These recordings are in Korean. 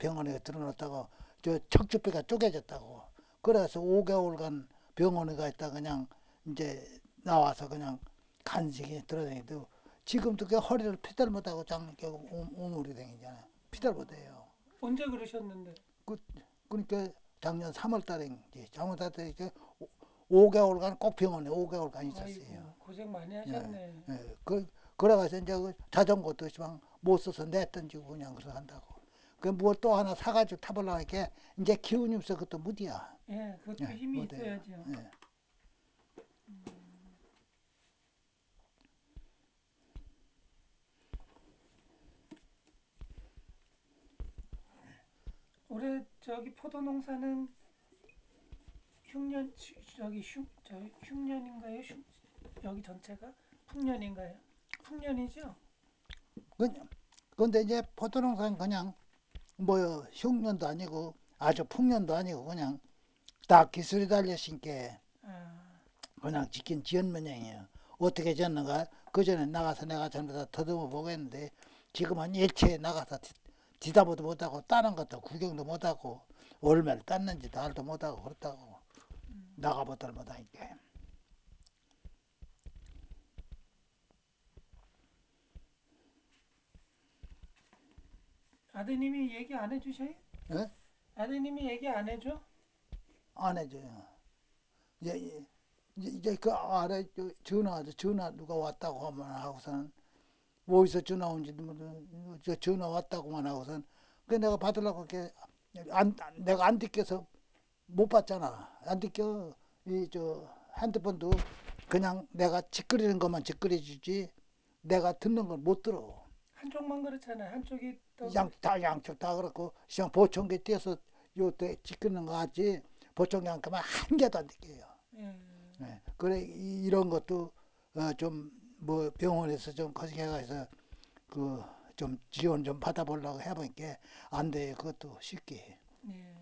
병원에 들어놨다가 저 척추뼈가 쪼개졌다고. 그래서 5개월간 병원에 가 있다 그냥 이제 나와서 그냥 간식이 들어다니도 지금도 그 허리를 피들 못하고 장게 오물이 다니잖아요. 피들 못해요. 언제 그러셨는데? 그 그러니까 작년 3월 달에 이제 작년 달에 5개월간 꼭 병원에 5개월간 있었어요. 아이고 고생 많이 예, 하셨네. 예. 그래가서 이제 그 자전거도 못 써서 내던지고 그냥 그래서 한다고. 그 뭘 또 하나 사가지고 타보려고 하니까 이제 기운이 없어 그것도 무디야. 예, 그것도 예, 힘이 못해요. 있어야죠. 예. 올해 저기 포도 농사는 흉년 저기 흉년인가요? 여기 전체가 풍년인가요? 풍년이죠. 근데 이제 포도농사는 그냥 뭐 흉년도 아니고 아주 풍년도 아니고 그냥 딱 기술이 달려신게 아, 그냥 지킨 지연 모양이에요. 어떻게 지었는가? 그 전에 나가서 내가 전부 다 더듬어 보겠는데 지금은 일체에 나가서 지다보도 못하고 다른 것도 구경도 못하고 얼마를 땄는지도 알도 못하고 그렇다고 나가보들 못하니까. 아드님이 얘기 안 해주셔요? 예? 아드님이 얘기 안 해줘? 안 해줘요. 이제 그 아래 전화 누가 왔다고 하면 하고서는 어디서 전화 온지 저 전화 왔다고만 하고선 그 내가 받으려고 이렇게 내가 안 듣겨서 못 받잖아. 안 듣겨. 이 저 핸드폰도 그냥 내가 짓거리는 것만 짓거리 주지 내가 듣는 걸 못 들어. 한쪽만 그렇잖아요. 한쪽이 또 양쪽 다 그렇고 시험 보청기 떼서 요때 짓거리는 거 하지 보청기 한 그만 한 개도 안 듣겨요. 예, 네. 그래 이런 것도 좀 뭐 병원에서 좀 거시기해서 그 좀 지원 좀 받아보려고 해보니까 안 돼. 그것도 쉽게. 예.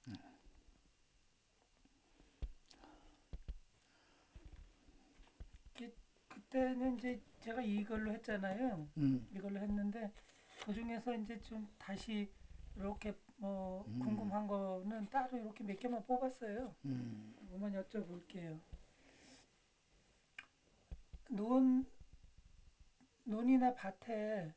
그때는 이제 제가 이걸로 했잖아요. 음, 이걸로 했는데 그 중에서 이제 좀 다시 이렇게 뭐 음, 궁금한 거는 따로 이렇게 몇 개만 뽑았어요. 음. 그만 여쭤볼게요. 논 논이나 밭에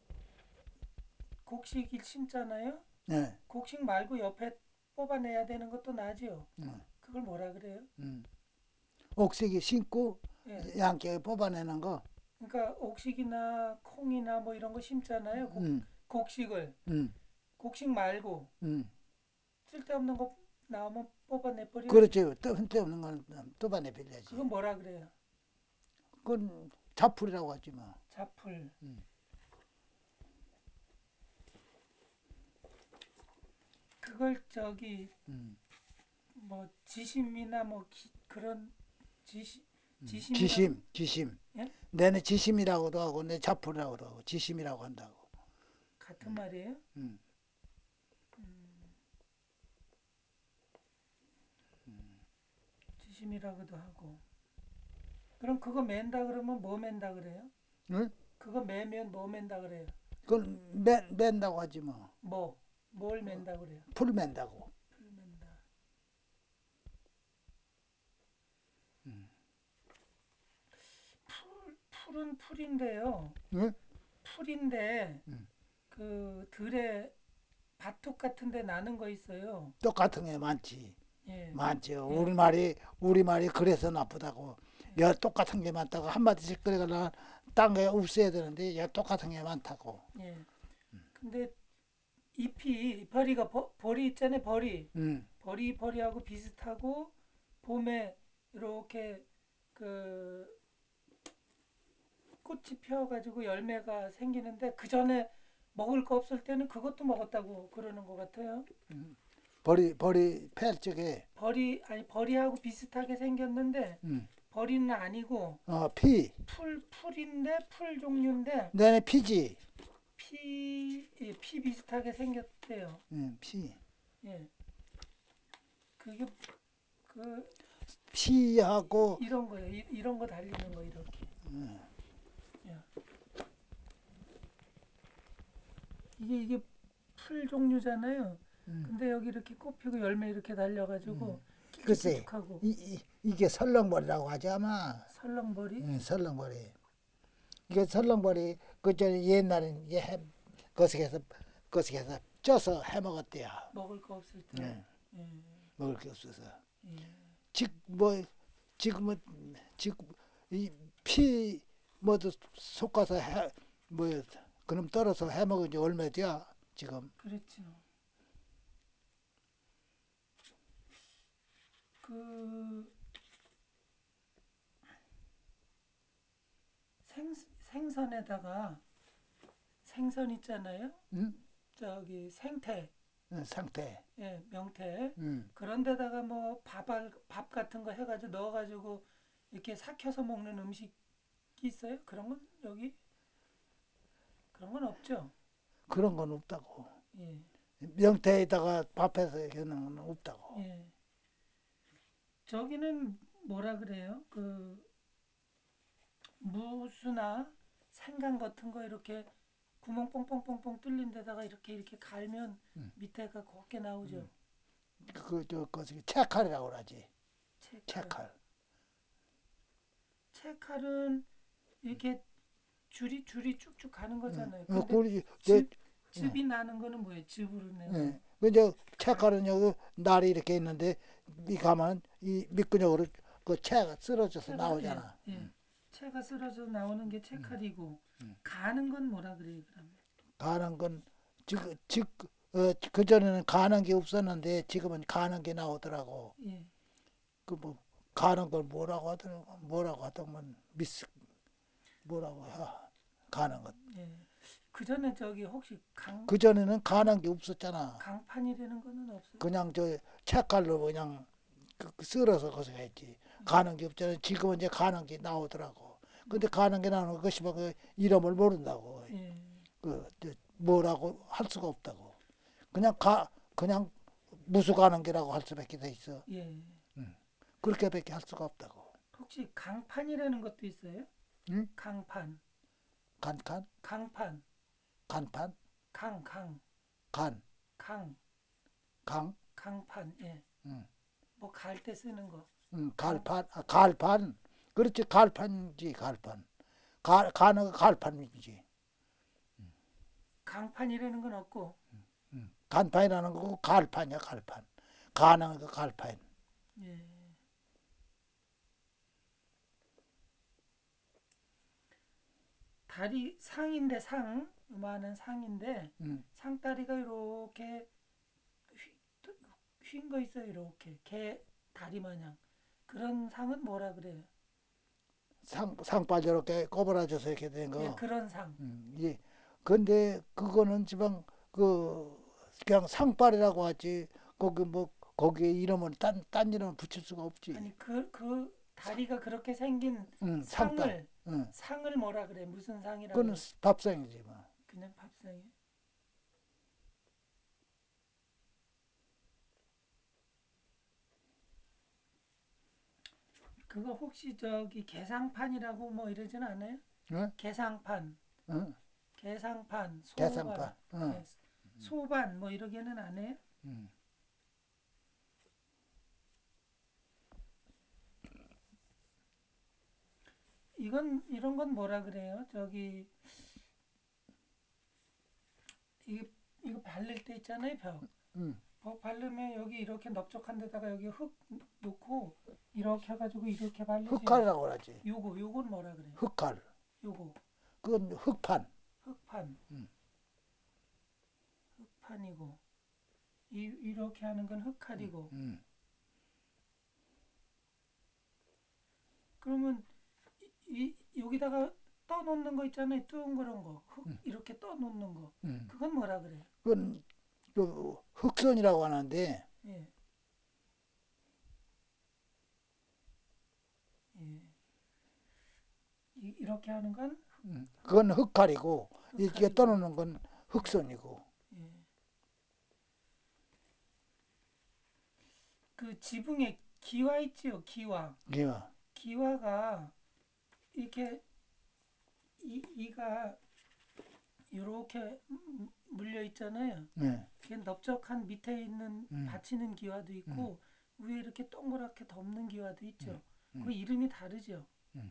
곡식이 심잖아요. 네. 곡식 말고 옆에 뽑아내야 되는 것도 나죠. 음, 그걸 뭐라 그래요? 음. 옥색이 심고 예. 양쪽에 뽑아내는 거. 그러니까 옥식이나 콩이나 뭐 이런 거 심잖아요. 음, 곡식을 음, 곡식 말고 음. 쓸데없는 거 나오면 뽑아내 버려요. 그렇죠. 또 흔들없는 건 뽑아내 빌려지. 그건 뭐라 그래요? 그건 자풀이라고 하지 뭐. 자풀. 음, 그걸 저기 음, 뭐 지심이나 뭐 그런 지심 지심이라고 지심. 예? 내는 지심이라고도 하고 내 자풀이라고도 하고 지심이라고 한다고. 같은 말이에요? 음. 지심이라고도 하고. 그럼 그거 맨다 그러면 뭐 맨다 그래요? 응? 그거 매면 뭐 맨다 그래요? 그건 맨다고 하지 뭐. 뭐? 뭘 맨다 그래요? 풀 맨다고. 풀 맨다. 풀은 풀인데요. 응? 풀인데 음. 그 들에 밭둑 같은 데 나는 거 있어요. 똑같은 게 많지. 예. 많죠. 예. 우리말이 그래서 나쁘다고. 예. 야 똑같은 게 많다고 한마디씩 그래가 딴게 없어야 되는데 야 똑같은 게 많다고. 예. 근데 잎이 벌이가 벌이 있잖아요. 벌이. 음, 벌이하고 비슷하고 봄에 이렇게 그 꽃이 피어가지고 열매가 생기는데 그 전에 먹을 거 없을 때는 그것도 먹었다고 그러는 것 같아요. 벌이 팰 적에 벌이 아니 벌이하고 비슷하게 생겼는데 음, 벌이는 아니고 피 풀인데 풀 종류인데 내내 피지. 피 비슷하게 생겼대요. 피 예, 그게 그 피하고 이런 거예요. 이런 거 달리는 거 이렇게. 야, 이게 풀 종류잖아요. 음. 근데 여기 이렇게 꽃 피고 열매 이렇게 달려가지고 글쎄, 킥킥하고 이게 설렁벌이라고 하지 아마. 설렁벌이 설렁벌이. 이게 설렁벌이 그 전에 옛날엔 이게 거기서 쪄서 해 먹었대요. 먹을 거 없을 때. 예, 예, 먹을 게 없어서. 예. 뭐 지금은 지금 이피 뭐도 솎아서 뭐 그럼 떨어서 해 먹은 지 얼마 돼야 지금. 그렇죠. 그 생선에다가 생선 있잖아요. 응? 저기 생태, 상태. 예, 명태. 응. 그런 데다가 뭐 밥 같은 거 해가지고 넣어가지고 이렇게 삭혀서 먹는 음식이 있어요? 그런 건 여기 그런 건 없죠. 그런 건 없다고. 예, 명태에다가 밥해서 하는 건 없다고. 예. 저기는 뭐라 그래요? 그 무수나 생강 같은 거 이렇게 구멍 뽕뽕뽕뽕 뚫린 데다가 이렇게 갈면 응. 밑에가 곱게 나오죠. 그 채칼이라고 그러지. 채칼. 채칼. 채칼은 이렇게 줄이 쭉쭉 가는 응. 거잖아요. 근데 그리 즙 응. 즙이 나는 거는 뭐예요? 즙으로 내는 예. 근데 채칼은 여기 날이 이렇게 있는데 이 가면 이 밑근육으로 그 채가 쓰러져서 채가 나오잖아. 예. 채가 쓸어져 나오는 게 채칼이고 응. 가는 건 뭐라 그래요, 그러면? 가는 건 그전에는 가는 게 없었는데 지금은 가는 게 나오더라고. 예. 그 뭐 가는 걸 뭐라고 하더만 미스 뭐라고 해. 가는 것. 예. 그 전에 저기 혹시 그전에는 가는 게 없었잖아. 강판이라는 거는 없어요? 그냥 저 채칼로 그냥 쓸어서 거기서 했지. 가는 게 없잖아. 지금은 이제 가는 게 나오더라고. 근데 가는 게 나오는 것이 그 이름을 모른다고. 예. 뭐라고 할 수가 없다고. 그냥 무수 가는 게라고 할 수밖에 돼 있어. 예. 그렇게밖에 할 수가 없다고. 혹시 강판이라는 것도 있어요? 응? 강판. 간판, 강판. 간판, 강, 강. 간, 강. 강, 강판. 예. 응, 뭐 갈 때 쓰는 거. 강 갈판, 갈판. 그렇지, 갈판이지, 갈판. 가는 거 갈판이지. 강판이라는 건 없고. 간판이라는 거고 갈판이야, 갈판. 가는 거 갈판. 예. 다리 상인데 요만한 상인데 응. 상다리가 이렇게 휜 거 있어요. 이렇게 개 다리 마냥. 그런 상은 뭐라 그래요? 상바지 이렇게 꼬부라져서 이렇게 된 예, 거. 그런 상. 예. 근데 그거는 지방 그냥 상발이라고 하지. 거기 뭐 거기에 이름은 딴 이름을 붙일 수가 없지. 아니 그 다리가 그렇게 생긴 상발. 상을 응. 상을 뭐라 그래? 무슨 상이라 그거는 그래? 밥상이지 뭐. 그냥 밥상에. 그거 혹시 저기 개상판이라고 뭐 이러진 않아요? 응? 개상판, 응? 개상판, 소반, 개상발. 응. 예, 소반 뭐 이러기는 안 해요? 응. 이런 건 뭐라 그래요? 저기 이거 바를 때 있잖아요, 벽. 응. 바르면 여기 이렇게 넓적한 데다가 여기 흙 놓고 이렇게 해가지고 이렇게 바르지. 흑칼이라고 그러지. 요건 뭐라 그래요? 흑칼. 요거 그건 흑판. 흙판, 응. 흙판이고 이렇게 하는 건 흙칼이고. 응. 그러면 여기다가 떠 놓는 거 있잖아요, 둥그런 거, 흙 응. 이렇게 떠 놓는 거. 응. 그건 뭐라 그래요? 그건 그 흑선이라고 하는데 예, 예. 이렇게 하는 건 그건 흑칼이고 이게 흙칼이고. 떠놓는 건 흑선이고. 예. 그 지붕에 기와 있지요, 기와. 예. 기와가 이렇게 이가 이렇게 물려 있잖아요. 예. 그게 넓적한 밑에 있는 음. 받치는 기와도 음. 있고 위에 이렇게 동그랗게 덮는 기와도 있죠. 음. 그 이름이 다르죠. 음.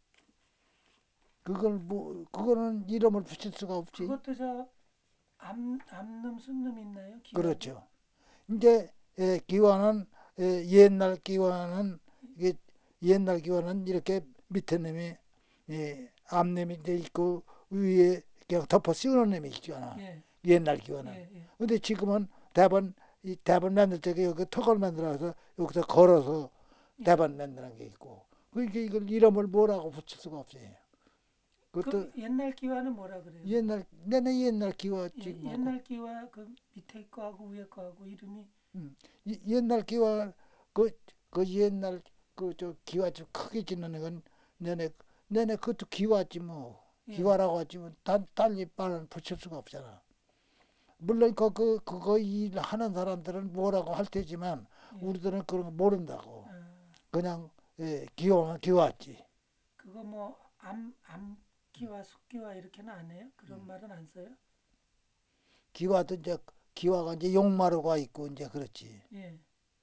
그걸 그거는 이름을 붙일 수가 없지. 그것도 저 암놈 순놈 있나요? 기와도? 그렇죠. 이제 기와는 옛날 기와는 이게 옛날 기와는 이렇게 밑에 놈이 앞놈이 이제 있고 위에 그냥 덮어 씌우는 놈이 있잖아. 예, 옛날 예, 기와는. 예. 근데 지금은 대번 이 대번 만들 때 여기 턱을 만들어서 여기서 걸어서 예. 대번 만드는 게 있고. 그러니까 이걸 이름을 뭐라고 붙일 수가 없어요. 그것도 그 옛날 기와는 뭐라 그래요? 내내 옛날 기와지 예, 뭐고. 옛날 기와 그 밑에 거하고 위에 거하고 이름이 옛날 기와 그, 그 옛날 그 저 기와 좀 크게 짓는 건 내내 그것도 기와지 뭐. 예, 기와라고 하지 뭐 달리 말은 붙일 수가 없잖아. 물론 그거 일 하는 사람들은 뭐라고 할 테지만 예. 우리들은 그런 거 모른다고. 아, 그냥 기와만 기와지. 그거 뭐 암기와 숙기와 이렇게는 안 해요? 그런 말은 안 써요? 기와도 이제 기와가 이제 용마루가 있고 이제 그렇지. 예.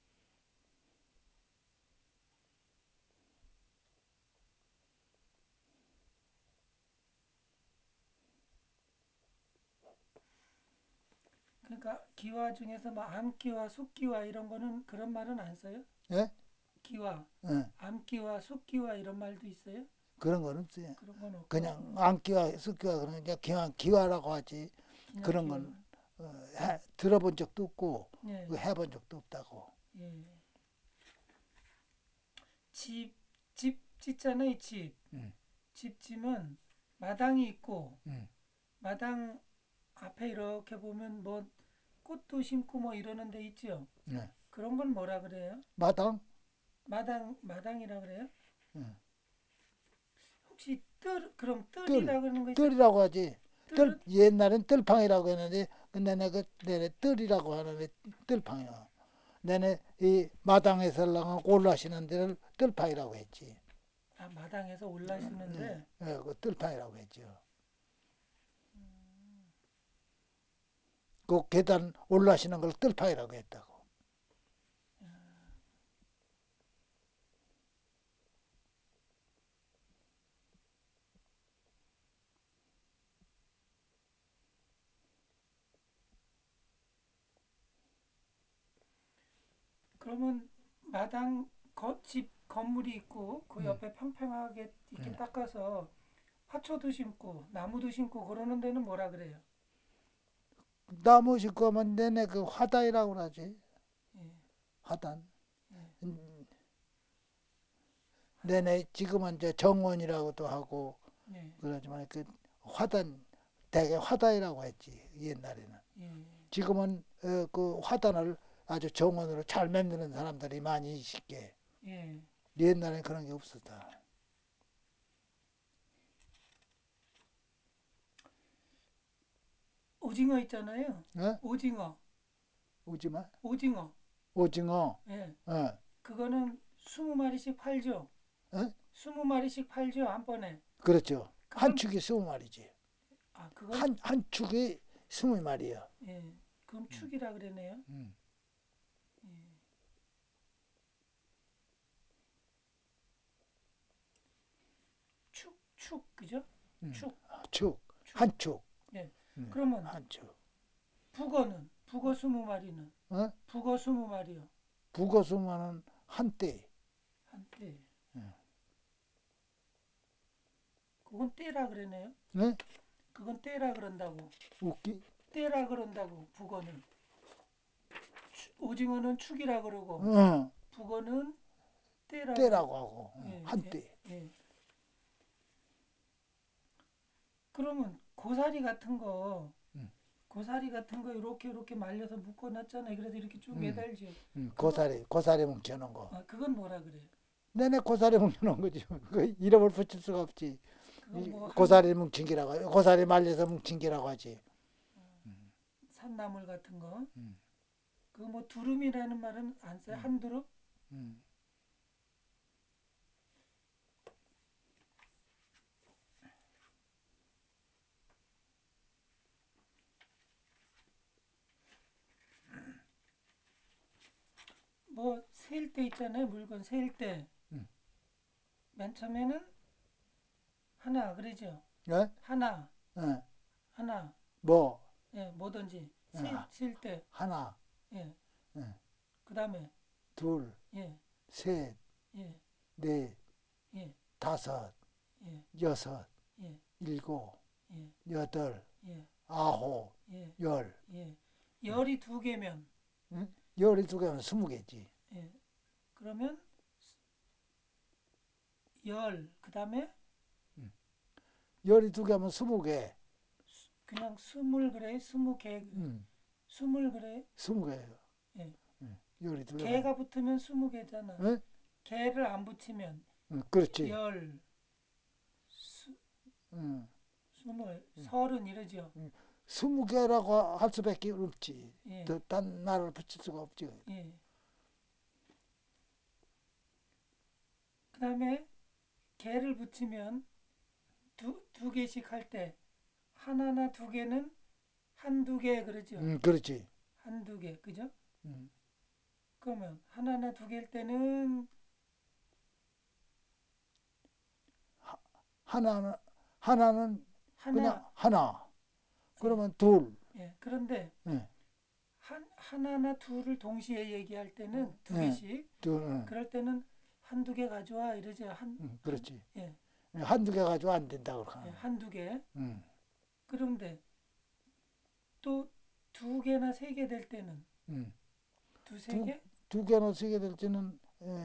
그러니까 기와 중에서 뭐 암기와 숙기와 이런 거는 그런 말은 안 써요? 예? 기와, 예. 암기와 숙기와 이런 말도 있어요? 그런 건 없어요. 그런 건 없고 그냥 안기와 습기와 그런 게 그냥 기와라고 하지. 그냥 그런 기와. 건 들어본 적도 없고 예, 해본 적도 없다고. 예. 집 짓잖아요, 집. 음. 집 지면 마당이 있고 음. 마당 앞에 이렇게 보면 뭐 꽃도 심고 뭐 이러는 데 있죠. 예. 그런 건 뭐라 그래요? 마당? 마당이라 그래요? 예. 혹시 그럼 뜰, 뜰이라 그러는 거 있어요? 뜰이라고 하지. 뜰은 옛날엔 뜰팡이라고 했는데, 근데 내내 뜰이라고 하는데, 뜰팡이야. 내내 이 마당에서 나가 골라시는 데를 뜰팡이라고 했지. 마당에서 올라시는데 그 뜰팡이라고 했죠. 그 계단 올라시는 걸 뜰팡이라고 했다고. 그러면 집 건물이 있고 그 음. 옆에 평평하게 이렇게 예. 닦아서 화초도 심고 나무도 심고 그러는 데는 뭐라 그래요? 나무 짓고 하면 내내 그 화단이라고 그러지. 예, 화단. 예, 내내 지금은 이제 정원이라고도 하고 예, 그러지만 그 화단 대개 화단이라고 했지 옛날에는. 예. 지금은 그 화단을 아주 정원으로 잘 만드는 사람들이 많이 있게. 예. 옛날엔 그런 게 없었다. 오징어 있잖아요. 어? 오징어, 오지마. 오징어. 오징어. 예. 어. 그거는 20마리씩 팔죠. 어? 20마리씩 팔죠, 한 번에. 그렇죠. 한 그건 축이 20마리지. 그건 한 축이 20마리야. 예. 그럼 축이라 그러네요. 음. 예. 그죠? 축, 축. 축. 한 축. 예. 그러면 한 축. 북어 20마리는 어? 북어 20마리요. 북어수만은 한때. 한때. 그건 떼라 그러네요. 네? 그건 떼라 그런다고. 웃기? 떼라 그런다고 북어는. 오징어는 축이라 그러고 어. 북어는 떼라 그래. 때라고 하고. 예, 예, 한때. 예. 그러면 음. 고사리 같은 거 이렇게 말려서 묶어놨잖아요. 그래서 이렇게 쭉 음. 매달죠. 그거 고사리 뭉쳐놓은 거. 그건 뭐라 그래요? 내내 고사리 뭉쳐놓은 거지. 그 이름을 붙일 수가 없지. 그거 뭐 고사리 뭉친 기라고 고사리 말려서 뭉친 기라고 하지. 산나물 같은 거. 음. 그 뭐 두rum이라는 말은 안 써요. 음. 한두릅? 음. 뭐 세일 때 있잖아요. 물건 세일 때. 음. 맨 처음에는 하나 그러죠. 예? 하나, 예. 하나. 뭐, 예, 뭐든지 예. 세일 때. 하나, 예. 예. 그다음에 둘, 예, 셋, 예, 넷, 예, 다섯, 예, 여섯, 예, 일곱, 예, 여덟, 예, 아홉, 예, 열. 예. 열이 두 개면 응? 열이 두 개면 20개지. 예. 그러면 열. 그다음에 열이 두 개면 20개. 그냥 스물 그래. 스무 개. 응. 스물 그래. 20개예요. 예. 응. 열이 두 개면. 개가 붙으면 스무 개잖아. 응? 개를 안 붙이면 응, 그렇지. 열, 스, 응. 스물, 응. 서른 이러죠. 응. 20개라고 할 수밖에 없지. 예, 더 딴 나라를 붙일 수가 없지. 예. 그다음에 개를 붙이면 두 개씩 할 때 하나나 두 개는 한두 개 그러죠. 응, 그렇지. 한두 개, 그죠? 응. 그러면 하나나 두 개일 때는 하나는, 하나는 그냥 하나, 하나. 예, 그러면 둘. 예. 그런데 응. 하나나 둘을 동시에 얘기할 때는 두 응. 개씩, 둘. 응. 그럴 때는 한두 개 가져와 이러죠. 응, 그렇지. 예, 한두 개 가지고 안 된다 그렇게 예, 하는 거야. 한두 개. 응. 그런데 또 두 개나 세 개 될 때는 응. 두세 두, 개? 두 개나 쓰게 될지는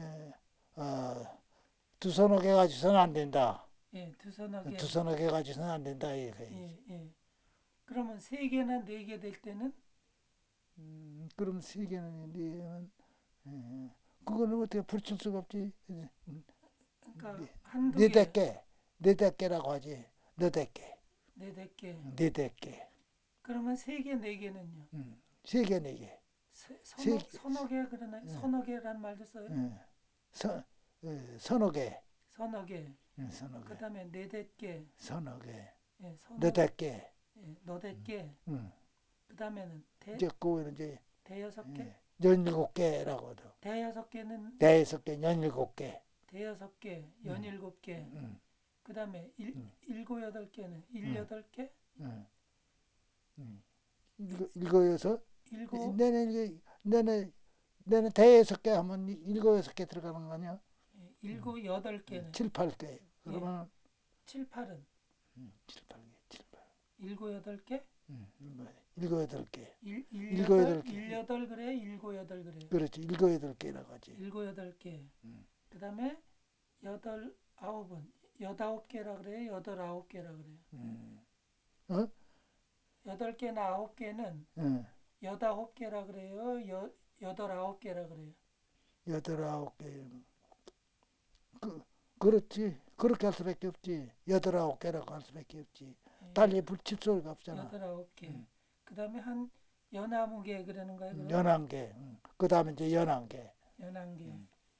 두 서너 개 가지고서는 안 된다. 예, 두서너 개. 두 서너 개 가지고서는 안 된다. 이거지. 예, 예. 그러면 세 개나 네 개 될 때는 그럼 세 개는 네 개는 그거는 어떻게 붙일 수가 없지. 그러니까 네, 한두 개, 네댓 개, 네댓 개라고 하지. 너댓 개, 네댓 개. 네댓 개. 그러면 세 개, 네 개는요? 세 개, 네 개, 세 개, 서너 개 그러나요? 서너 개란 말도 써요? 서, 서너 개, 서너 개. 서너 개, 그다음에 네댓 개. 서너 개, 예, 서너 너댓 개. 예, 너댓 개. 그다음에는 이제 그거는 이제 대여섯 개. 연일곱 개라고 하죠. 대여섯 개는 대여섯 개, 연일곱 개. 대여섯 개, 음, 연일곱 개. 음, 그다음에 음, 일곱 여덟 개는 음, 일여덟 개? 음, 일곱 여섯. 일곱 내내 대여섯 개 하면 일곱 여섯 개 들어가는 거 아니야? 예, 일곱 여덟 개는 칠, 팔 개. 예, 그러면 칠 팔은 칠, 팔 개, 칠, 팔. 일곱 여덟 개? 일곱 여덟 개. 일곱 일여덟 여덟 개. 일여덟 그래? 일곱 여덟 그래? 그렇지. 일곱 여덟 개라고 하지. 일곱 여덟 개. 음. 그다음에 여덟 아홉은 여덟 개라 그래? 여덟 아홉 개라 그래? 어? 여덟 개나 아홉 개는 응. 여덟 개라 그래요? 여덟 아홉 개라 그래요? 여덟 아홉 개. 그렇지. 그렇게 할 수밖에 없지. 여덟 아홉 개라고 할 수밖에 없지. 예, 달리 붙일 수가 없잖아. 여덟 아홉 개. 응. 그다음에 한 연아무 개 그러는 거예요, 그럼? 연한 개. 그 다음에 이제 연한 개. 연한 개.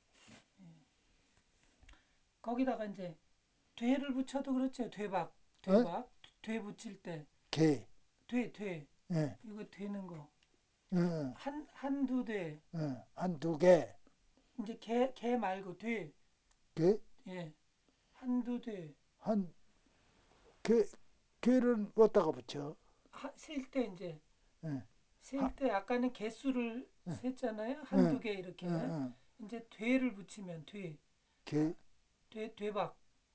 거기다가 이제 되를 붙여도 그렇죠. 되박, 어? 되 붙일 때, 개. 돼. 예. 이거 되는 거. 응. 한두 돼. 응. 한두 개. 이제 개 말고 돼. 개. 예. 한두 돼. 한 개. 개를 어디다가 붙여? 셀 때 이제 응. 하, 셀 때 아까는 개수를 셌잖아요. 한두 응. 개 응. 이렇게. 응. 이제 되를 붙이면 개. 되박.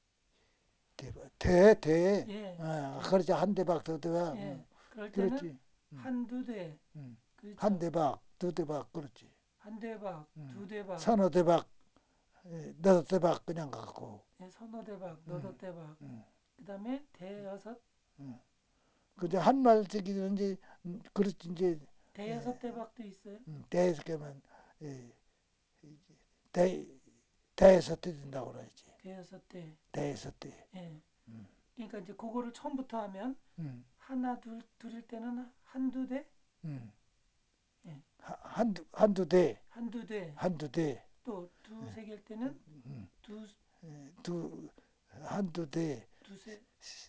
대. 예. 그렇지. 한 대박, 두 대박. 예. 그럴 때는 그렇지. 응. 한두 대. 응. 한 그렇죠. 대박, 두 대박, 그렇지. 한 대박, 두 대박, 서너 대박, 너섯 대박 그냥 갖고. 예, 서너 대박, 너덟 대박. 응. 그다음에 대여섯, 근데 한 말짜기는 이제 그렇지 이제 대여섯 대박도 있어요. 대여섯 개면 예, 대 대여섯 대 된다고 그러지. 대여섯 대. 대여섯 대. 예. 그러니까 이제 그거를 처음부터 하면 음, 하나 둘일 때는 한두 대, 음. 예, 한두 대, 한두 대. 한두 대, 또 두세 개일 때는 두 두 한두 대, 두세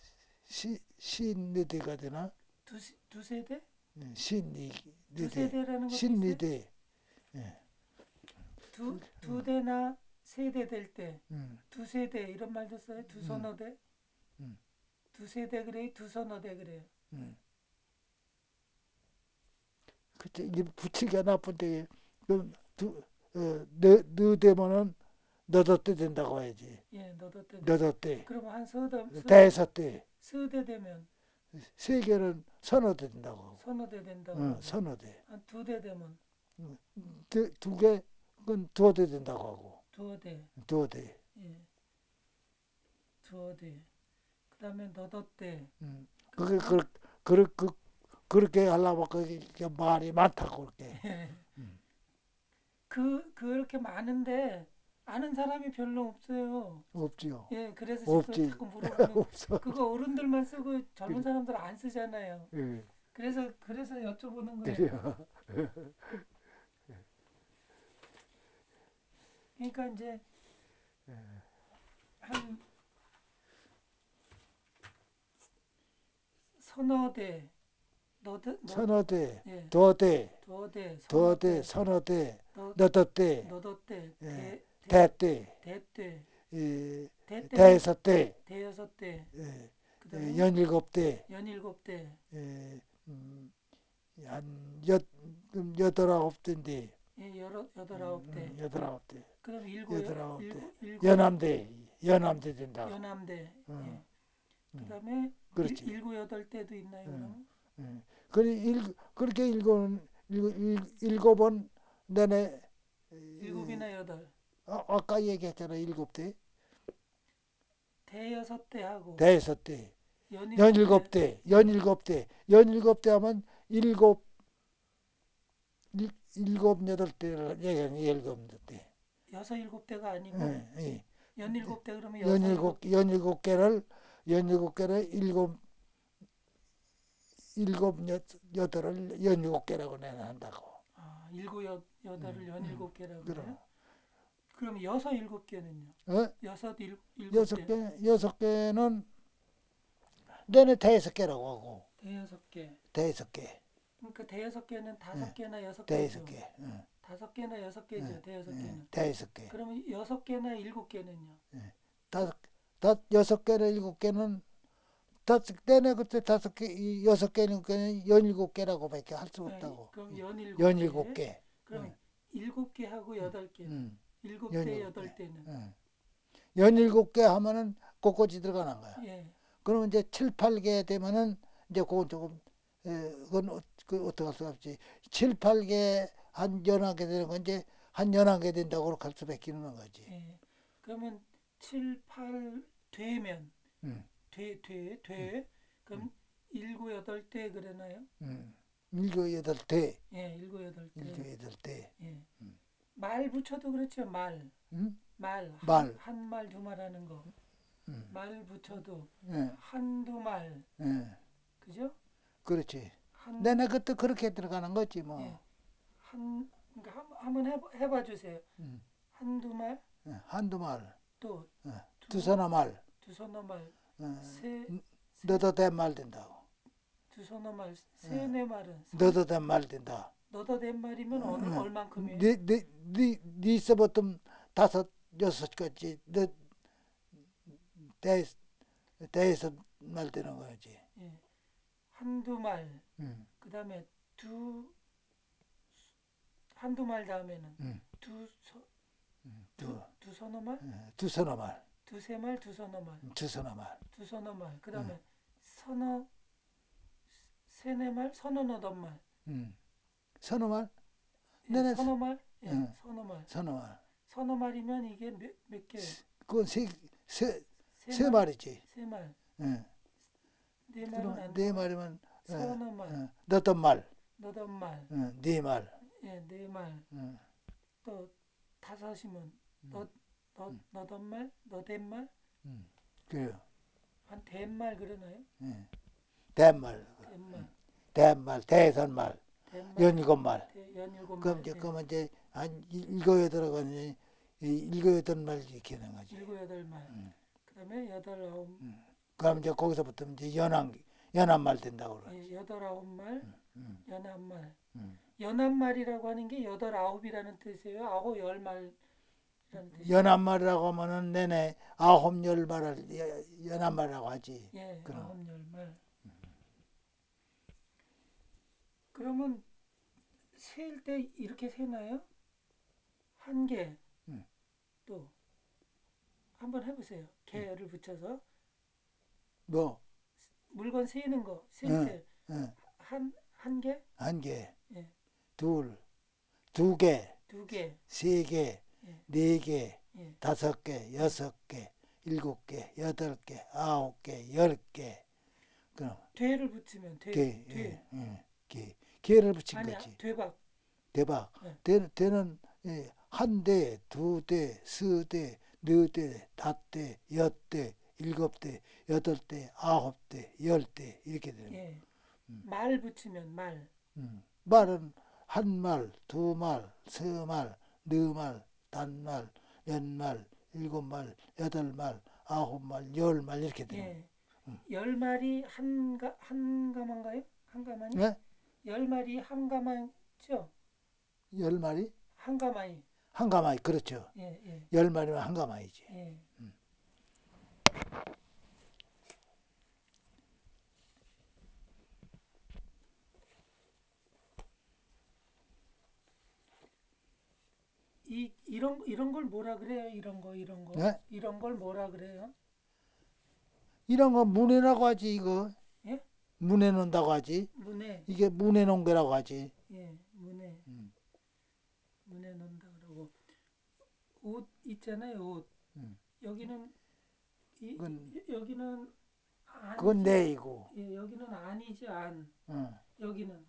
신네 대가 되나? 두세 대? 신네 두세 대, 대라는 것도 신네 있어요? 대. 두 대나 세 대 될 때, 음, 두세 대 이런 말도 써요. 두 음, 서너 대, 음, 두세 대 그래요. 두 서너 대 그래요. 음. 그치, 이 붙이기가 나쁜데, 그, 너 되면은 너도 때 된다고 해야지. 예, 너도 때 되면. 너도 때. 그러면 한 대에서 때. 서대 되면 세 개는 서너 대 된다고 하고. 서너 대 된다고 하고. 서너 대. 한 두 대 되면 두 개, 그건 두어 대 된다고 하고. 두어 대. 두어 대. 예, 두어 대. 그다음에 너도 때. 그게, 그다음에 그렇게 하려면 그게 말이 많다고, 그렇게. 음. 그렇게 많은데 아는 사람이 별로 없어요. 없지요. 예, 그래서 없지. 자꾸 물어보는 없어. 그거 어른들만 쓰고 젊은 그래. 사람들 안 쓰잖아요. 예, 그래서 여쭤보는 거예요. 그래요. 그러니까 이제 한 서너 대, 서너 대, 예, 두어 대, 두어 대, 두어 서너 대, 대, 서너 대, 너, 너더 대, 너도 대, 예, 대 대, 대, 예, 대 때는 대여섯 대, 대여섯 대, 예, 그다음에 연일곱 대, 연일곱 대, 예, 한 여덟 아홉 대인데, 예, 여덟 아홉 대. 여덟 아홉 대, 그럼 여덟 아홉 대, 일곱 연암대 된다고. 연함대. 어, 예. 그다음에 그렇지. 일곱 여덟 대도 있나요, 음, 그러면? 그렇게 일곱 번 내내, 일곱이나 여덟. 아까 얘기했잖아, 일곱 대, 대여섯 대 하고 대여섯 대, 연일곱 대, 연일곱 대, 연일곱 대, 연일곱 대 하면 일곱 여덟 대를 얘기하는 일곱 여덟 대. 여섯 일곱 대가 아니고 예, 예. 연일곱 대 그러면 여섯 일곱 연일곱 개를 일곱 여덟을 연일곱 개라고 내가 한다고. 일곱 여덟을 연일곱 개라고 그럼 그래요? 그럼 여섯 일곱 개는요? 어? 여섯 일곱 대 여섯 개는 내내 대여섯 개라고 하고 대여섯 개. 대여섯 개, 그러니까 대여섯 개는 다섯 개나 여섯 대여섯 개죠. 개, 다섯 개나 여섯 개죠. 대여섯 개는. 대여섯 개. 그러면 여섯 개나 일곱 개는요? 다섯, 여섯 개나 일곱 개는 다섯 내내 그때 다섯 개, 여섯 개는 그냥 연일곱 개라고밖에 할 수 없다고. 그럼 연일곱 연일곱 개. 개. 그럼 일곱 개하고 여덟 개는 일곱 대 연일곱 개. 여덟 대는 연일곱 개 하면은 꽃꽂이 들어가는 거야. 예. 그러면 이제 7, 8개 되면은 이제 그건 조금 그건 어떻게 할 수가 없지. 7, 8개 한 연하게 되는 건 이제 한 연하게 된다고 그렇게 할 수밖에 없는 거지. 예. 그러면 7, 8 되면 음, 그럼 일곱 여덟 대 그러나요? 일곱 여덟 대, 예, 일곱 여덟 대. 일곱 여덟 대. 예. 말 붙여도 그렇죠. 음? 말 말. 한 말 두 말 하는 거. 말 붙여도 예, 한두 말. 예, 그죠? 그렇지. 한 내내 그때 그렇게 들어가는 거지 뭐. 예. 그러니까 한번 해봐 주세요. 음, 한두 말, 한두 말, 또 두서너 말, 두서너 말, 어, 세, 너도 된 말 된다고. 두서너 말, 세네 말은 너도 된 말 된다. 너더 된 말이면 얼만큼이에요? 네 써봤던 다섯 여섯 가지 대 대에서 말 되는 거지. 예. 한두 말, 음, 그다음에 두 한두 말 다음에는 음, 두 두, 두서너 말, 두서너 말, 두세 말, 두서너 말, 두서너 말, 두서너 말. 그다음에 서너 세네 말, 서너 너덟 말. 서너 말, 예, 내내 서너 말, 예, 응, 서너 말. 서너 말. 서너 말이면 이게 몇 개예요? 그건 세 세 말, 말이지. 세 말. 응. 네 말은 그럼 안 네 나와요? 말이면 서너 말, 너던 말, 너덟 말, 네 말, 예, 네 말. 응, 또 다섯이면 너덟 말, 너댓 말, 그래요. 한 댓말 그러나요? 대말, 댓말, 대말, 대선말, 댓말, 연일곱 말. 연일곱 그럼 말, 이제 예, 그러면 이제 한 일곱 여덟 가지 일곱 여덟 말 이렇게 되는 거지. 일곱 여덟 말. 그다음에 여덟 아홉, 그럼 이제 거기서부터 이제 연한 말 된다고 그러지. 예, 여덟 아홉 말, 연한 말. 연합말이라고 하는 게 여덟 아홉이라는 뜻이에요. 아홉 열 말이라는 뜻이에요. 연합말이라고 하면은 내내 아홉 열 말을 연합말이라고 하지. 예, 그럼 아홉 열 말. 그러면 셀 때 이렇게 세나요? 한 개. 음. 또 한번 해보세요. 개를 붙여서 뭐 물건 세는 거 셀 어, 때 한 개, 한 개, 예, 둘, 두 개, 두 개, 세 개, 예, 네 개, 예, 다섯 개, 여섯 개, 일곱 개, 여덟 개, 아홉 개, 열 개. 그럼 되를 붙이면 개, 되. 개를 붙인 아니 거지. 되박. 대박. 예, 대는 한 대, 두 대, 세 대, 네 대, 다섯 대, 여섯 대, 일곱 대, 여덟 대, 아홉 대, 열 대 이렇게 되는 거. 예. 말 붙이면 말. 말은 한 말, 두 말, 세 말, 네 말, 단말, 연말, 일곱 말, 여덟 말, 아홉 말, 열 말 이렇게 되는 거. 예. 열 마리 한 가마인가요? 한 가마니? 네? 열 마리 한 가마죠? 열 마리? 한 가마이. 한 가마이 그렇죠. 예, 예, 열 마리면 한 가마이지. 예. 이런 걸 뭐라 그래요? 네? 이런 걸 뭐라 그래요? 이런 거 문해라고 하지 이거. 예? 문해 놓는다고 하지. 문에. 이게 문해 놓은 거라고 하지. 예, 음, 문에 넣는다 그러고 옷 있잖아요. 옷. 음. 여기는 그건 여기는 그건 아니지. 내이고. 예, 여기는 아니지 안. 여기는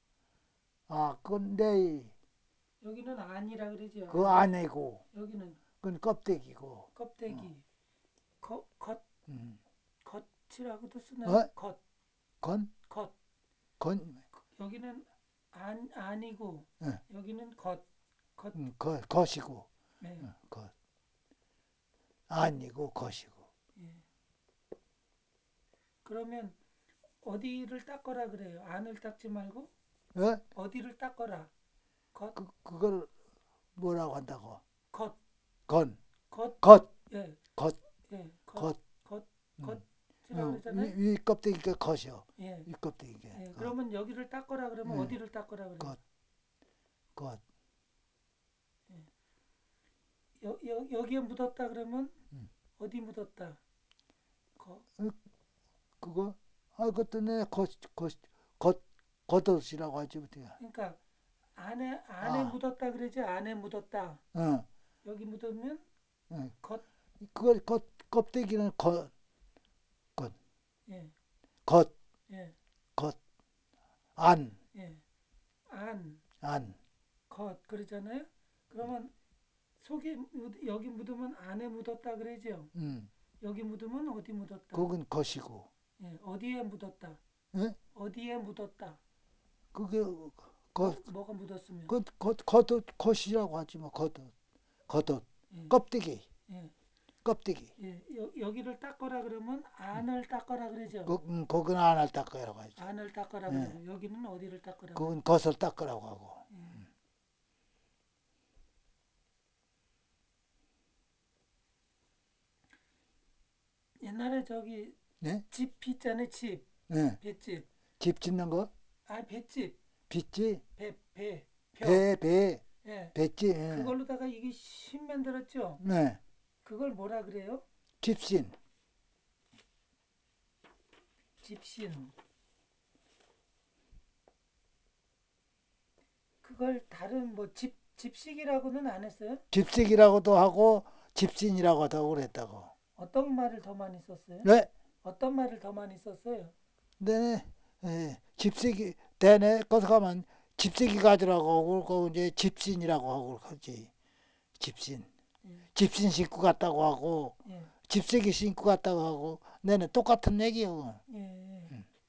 그건 내이. 여기는 아니라 그러죠. 그거 안. 아니고. 여기는 그건 껍데기고. 껍데기. 겉 음. 겉이라고도 쓰나요? 어? 건? 겉. 건? 여기는 아니고 어. 여기는 겉. 겉. 것이고. 네. 것. 아니고 것이고. 예. 그러면 어디를 닦거라 그래요? 안을 닦지 말고 어? 어디를 닦거라. 겉, 그걸 뭐라고 한다고? 겉, 건. 겉, 것. 예, 것. 예, 겉, 것. 겉, 음. 겉이라 그러잖아요. 위 껍데기가 것이요. 예, 위 껍데기가 예. 것. 그러면 여기를 닦거라 그러면 예. 어디를 닦거라 그래요? 것. 것. 여기에 묻었다 그러면 음. 어디 묻었다? 어, 그거? 그것도 내 겉, 겉옷이라고 하지, 어떻게. 그러니까 안에 아, 묻었다 그러지. 안에 묻었다. 어, 여기 묻으면 어. 겉, 그걸 껍데기는 겉, 예, 겉, 예, 겉, 안, 예. 안, 안. 겉 그러잖아요. 그러면 여기 묻으면 안에 묻었다 그러죠. 여기 묻으면 어디 묻었다. 그건 것이고. 예, 어디에 묻었다. 예? 어디에 묻었다. 그게, 겉, 뭐가 묻었으면. 겉옷, 겉이라고 하지, 뭐, 겉옷, 겉옷. 예, 껍데기, 예, 껍데기. 예. 여기를 닦거라 그러면 안을 닦거라 그러죠. 그건 안 할 닦으라고 하지. 안을 닦거라 예. 그러고 여기는 어디를 닦거라 그러죠. 그건 겉을 닦으라고 하고. 예. 옛날에 저기 네? 집 있잖아요. 집. 예. 볏집. 집 짓는 거? 볏집. 빚지? 벼. 배, 예. 뱃지? 예. 그걸로다가 이게 심 만들었죠. 네. 그걸 뭐라 그래요? 집신. 집신. 그걸 다른 뭐 집식이라고는 안 했어요? 집식이라고도 하고 집신이라고도 하고 그랬다고. 어떤 말을 더 많이 썼어요? 네? 어떤 말을 더 많이 썼어요? 네. 집식이 대네 거기서 가면 집식이 가지라고 하고 그 이제 집신이라고 하고 그러지. 집신. 예, 집신 신고 갔다고 하고 예, 집세기 신고 갔다고 하고 내는 똑같은 얘기요. 예, 예.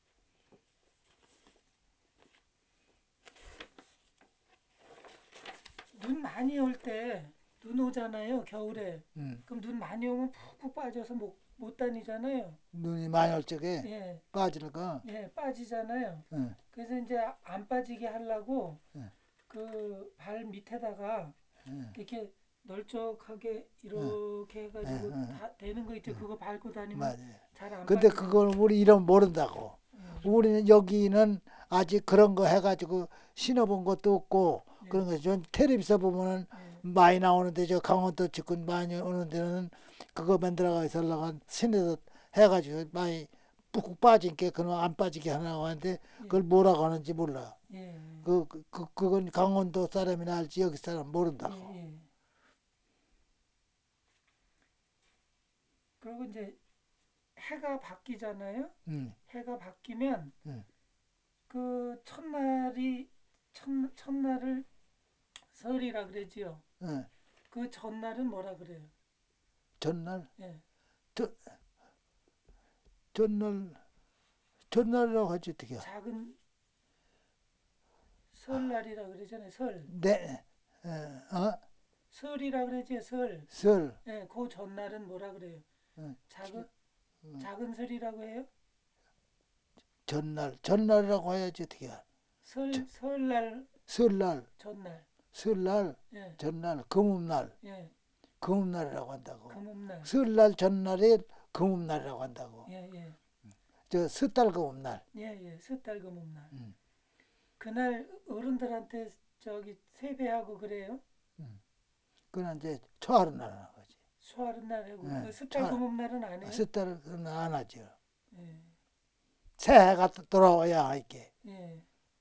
눈 많이 올 때 눈 오잖아요, 겨울에. 음. 그럼 눈 많이 오면 푹푹 빠져서 못 다니잖아요. 눈이 많이 올 적에 예, 빠지는 거. 예, 빠지잖아요. 응, 그래서 이제 안 빠지게 하려고 응, 그 발 밑에다가 응, 이렇게 널쩍하게 응, 이렇게 응, 해가지고 응, 다 되는 거 있죠. 그거 밟고 다니면 맞아. 잘 안 근데 빠지는. 그걸 우리 이름 모른다고. 예, 우리는 여기는 아직 그런 거 해가지고 신어본 것도 없고 예, 그런 거. 전 텔레비전 보면은 예, 많이 나오는데 저 강원도 측근 많이 오는 데는 그거 만들어가서 신에서 해가지고 많이 푹푹 빠지게 그놈 안 빠지게 하려고 하는데 예, 그걸 뭐라고 하는지 몰라. 예, 그건 강원도 사람이나 알지 여기 사람 예, 모른다고. 예. 그리고 이제 해가 바뀌잖아요. 응, 해가 바뀌면 응, 그 첫날이 첫날을 설이라 그러지요. 응. 그 전날은 뭐라 그래요? 전날, 예, 저, 전날, 전날이라고 하지 어떻게? 작은 설날이라 그러잖아요. 설, 네, 어? 설이라 그러지요. 설. 설, 예, 그 전날은 뭐라 그래요? 어, 작은 작은 설이라고 해요? 전날이라고 해야지 어떻게? 설날 설날, 전날. 설날, 예, 전날, 금음날, 예, 금음날이라고 한다고. 금음날. 설날 전날이 금음날이라고 한다고. 예, 예, 저 섣달 금음날. 예, 예, 섣달 금음날. 음, 그날 어른들한테 저기 세배하고 그래요? 그건 이제 초하루날 하는 거지. 수하는 날하고 그 예, 섣달 금음날은 안 해요? 섣달은 안 하죠. 예, 새해가 돌아와야 이게. 예.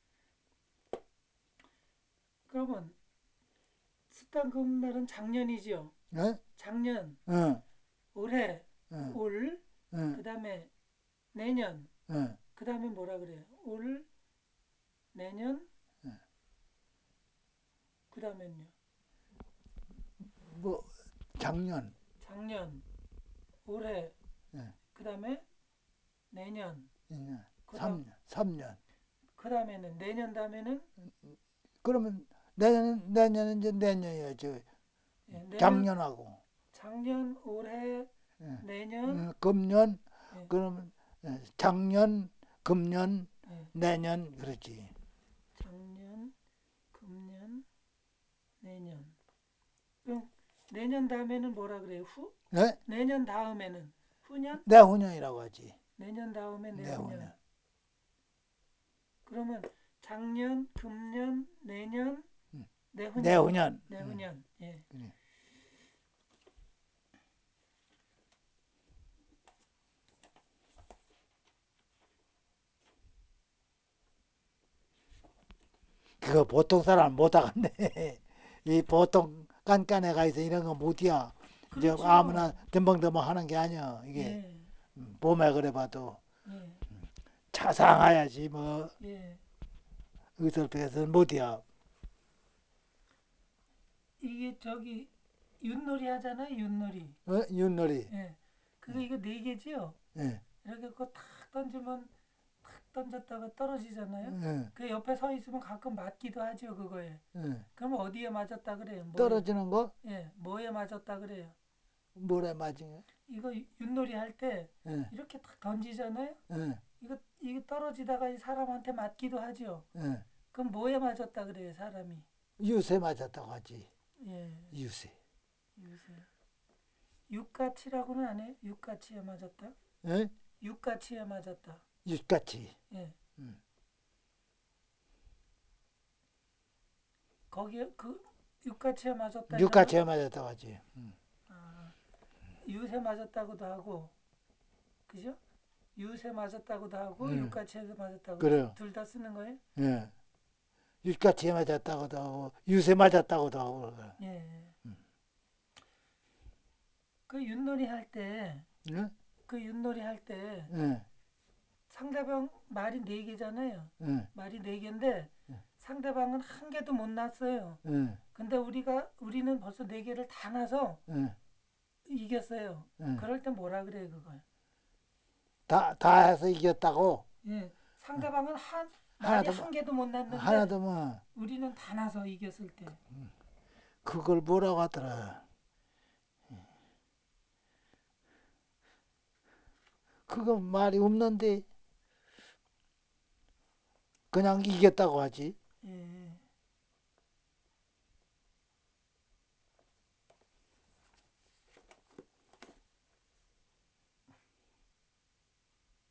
그러면 습단 금음날은 작년이지요. 어? 작년, 어, 올해, 어, 올, 어, 그 다음에 내년, 어. 그 다음에 뭐라 그래요? 올, 내년, 그 다음에는요? 뭐 작년, 작년, 올해, 예, 그 다음에 내년, 그 다음, 3년, 3년. 그 다음에는 내년 다음에는 그러면 내년은 이제 내년이야. 저 예, 내년, 작년하고 작년, 올해, 예. 내년, 금년 예, 그러면 작년, 금년, 예, 내년 그렇지. 작년, 금년, 내년. 그럼 내년 다음에는 뭐라 그래요? 네? 내년 다음에는 후년? 내후년이라고 하지. 내년 다음에 내후년. 내후년. 그러면 작년, 금년, 내년, 음, 내후년. 내후년. 내후년. 예. 그래. 그거 보통 사람 못 하겠네. 이 보통 깐깐해 가 있어 이런 거 못이야. 이제 그렇죠. 아무나 덤벙덤벙 하는 게 아니야. 이게 예. 봄에 그래 봐도 예. 자상해야지 뭐 예. 의설패서는 못이야. 이게 저기 윷놀이 하잖아요. 윷놀이. 윷놀이. 예. 그거 이거 네 개지요. 예, 이렇게 그거 탁 던지면 탁 던졌다가 떨어지잖아요. 예, 그 옆에 서 있으면 가끔 맞기도 하죠. 그거에. 예. 그럼 어디에 맞았다 그래요? 뭐에? 떨어지는 거 예. 뭐에 맞았다 그래요? 뭐래 맞은 이거 윷놀이 할 때 거? 예, 이렇게 탁 던지잖아요. 예, 이게 떨어지다가 이 사람한테 맞기도 하죠. 예. 그럼 뭐에 맞았다 그래요, 사람이? 유세 맞았다고 하지. 예, 유세. 요새 육가치라고는 안 해요. 육가치에 맞았다. 예? 육가치에 맞았다. 육같이. 예, 음. 거기에 그 육가치에 맞았다 이런 거. 육같이 맞았다고 하지. 아, 유세 맞았다고도 하고, 그죠? 유세 맞았다고도 하고 육가치에서 맞았다고 그래요. 둘 다 쓰는 거예요? 예. 육같이 맞았다고도 하고 유세 맞았다고도 하고. 예. 그 윷놀이 할 때, 예? 그 윷놀이 할 때 예, 상대방 말이 네 개잖아요. 예, 말이 네 개인데 상대방은 한 개도 못 났어요. 예, 근데 우리는 벌써 네 개를 다 나서 예, 이겼어요. 예. 그럴 땐 뭐라 그래요, 그걸? 다 해서 이겼다고. 예. 상대방은 말이 하나도 한 개도 못 났는데 하나도 뭐 우리는 다 나서 이겼을 때. 그걸 뭐라고 하더라. 그거 말이 없는데 그냥 이겼다고 하지. 예.